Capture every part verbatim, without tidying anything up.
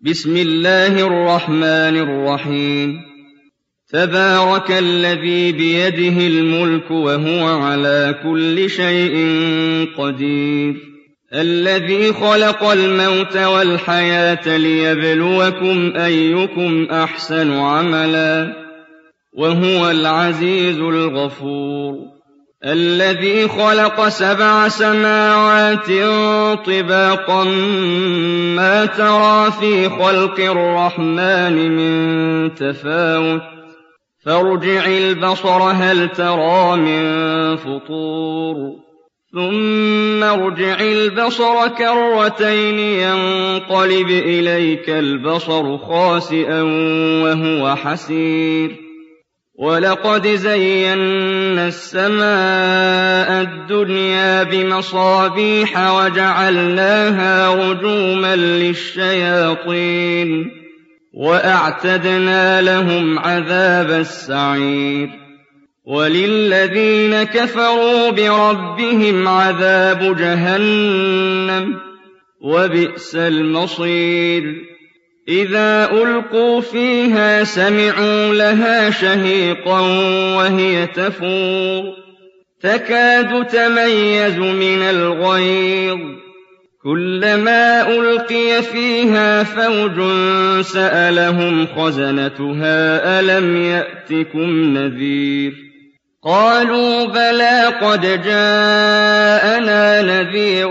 بسم الله الرحمن الرحيم تبارك الذي بيده الملك وهو على كل شيء قدير الذي خلق الموت والحياة ليبلوكم أيكم أحسن عملا وهو العزيز الغفور الذي خلق سبع سماوات طباقا ما ترى في خلق الرحمن من تفاوت فارجع البصر هل ترى من فطور ثم ارجع البصر كرتين ينقلب إليك البصر خاسئا وهو حسير ولقد زينا السماء الدنيا بمصابيح وجعلناها رجوما للشياطين وأعتدنا لهم عذاب السعير وللذين كفروا بربهم عذاب جهنم وبئس المصير إذا ألقوا فيها سمعوا لها شهيقا وهي تفور تكاد تميز من الغيظ كلما ألقي فيها فوج سألهم خزنتها ألم يأتكم نذير قالوا بلى قد جاءنا نذير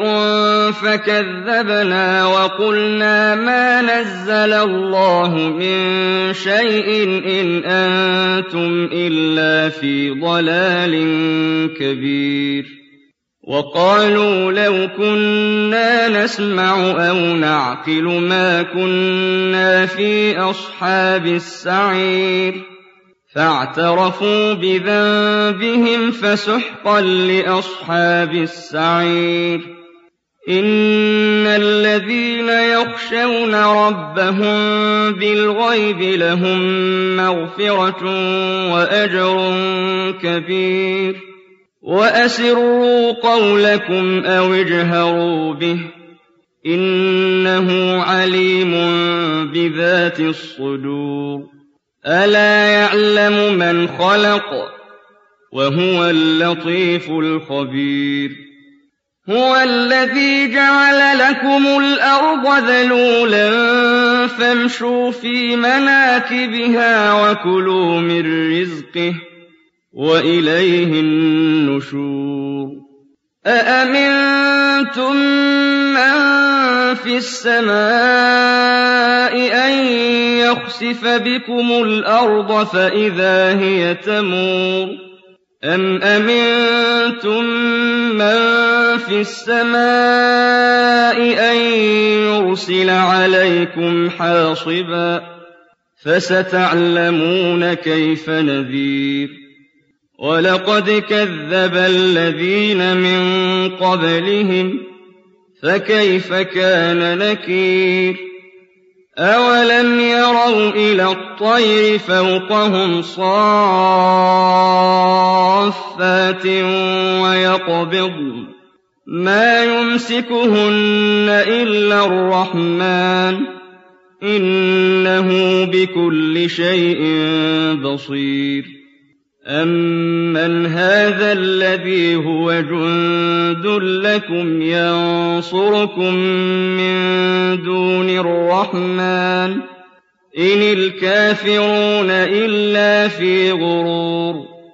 فكذبنا وقلنا ما نزل الله من شيء إن أنتم إلا في ضلال كبير وقالوا لو كنا نسمع أو نعقل ما كنا في أصحاب السعير فاعترفوا بذنبهم فسحقا لأصحاب السعير إن الذين يخشون ربهم بالغيب لهم مغفرة وأجر كبير وأسروا قولكم أو اجهروا به إنه عليم بذات الصدور ألا يعلم من خلق وهو اللطيف الخبير هو الذي جعل لكم الأرض ذلولا فامشوا في مناكبها وكلوا من رزقه وإليه النشور أأمنتم من في السماء أن يخسف بكم الأرض فإذا هي تمور أم أمنتم من في السماء أن يرسل عليكم حاصبا فستعلمون كيف نذير ولقد كذب الذين من قبلهم فكيف كان نكير أولم يروا إلى الطير فوقهم صافات ويقبضن ما يمسكهن إلا الرحمن إنه بكل شيء بصير أمن هذا الذي هو جند لكم ينصركم من دون الرحمن إن الكافرون إلا في غرور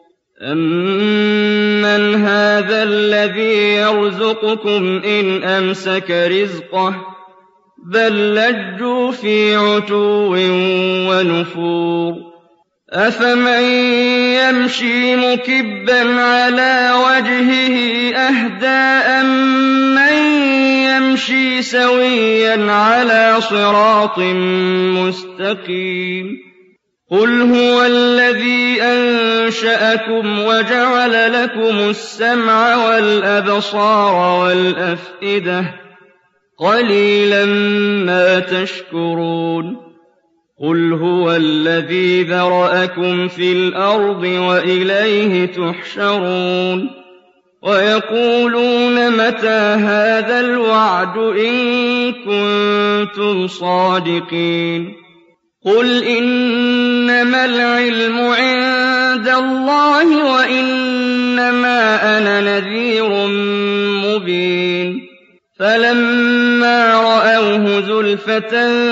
أمن هذا الذي يرزقكم إن أمسك رزقه بل لجوا في عتو ونفور أفمن يمشي مكبا على وجهه أهدى أمن يمشي سويا على صراط مستقيم قل هو الذي أنشأكم وجعل لكم السمع والأبصار والأفئدة قليلا ما تشكرون قل هو الذي ذرأكم في الأرض وإليه تحشرون ويقولون متى هذا الوعد إن كنتم صادقين قل إنما العلم عند الله وإنما أنا نذير مبين فلما رأوه زلفة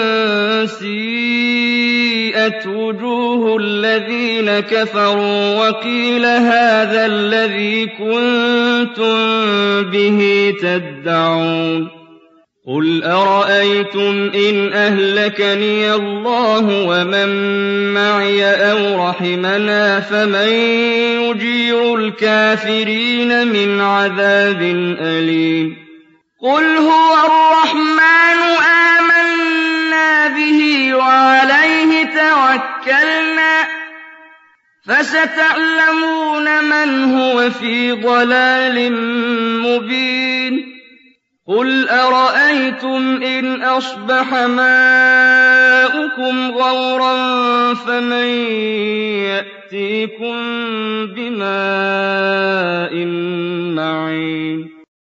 سيئت وجوه الذين كفروا وقيل هذا الذي كنتم به تدعون قل أرأيتم إن أهلكني الله ومن معي أو رحمنا فمن يجير الكافرين من عذاب أليم قل هو الرحمن آمنا به وعليه توكلنا فستعلمون من هو في ضلال مبين قل أرأيتم إن أصبح ماؤكم غورا فمن يأتيكم بماء